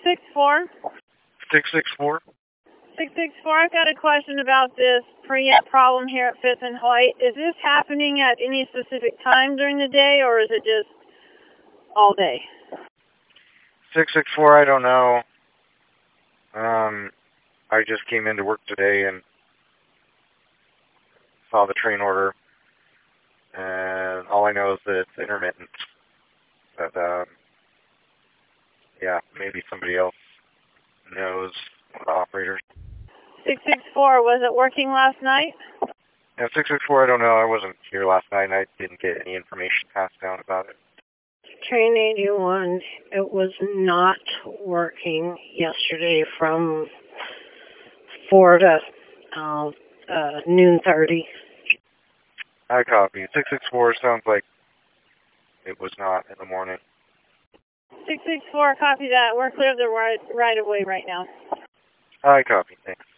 664. 664? 664, I've got a question about this preamp problem here at 5th and White. Is this happening at any specific time during the day, or is it just all day? 664, I don't know. I just came into work today and saw the train order, and all I know is that it's intermittent. But, yeah, maybe somebody else knows, one of the operators. 664, was it working last night? Yeah, 664, I don't know. I wasn't here last night, and I didn't get any information passed down about it. Train 81, it was not working yesterday from 4 to noon 30. I copy. 664 sounds like it was not in the morning. 664, copy that. We're clear of the right of way right now. I copy. Thanks.